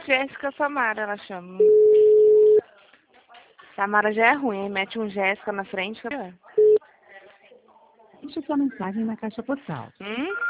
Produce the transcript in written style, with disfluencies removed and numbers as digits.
Jéssica Samara, ela chama. Samara já é ruim, aí mete um Jéssica na frente. Deixe sua mensagem na caixa postal.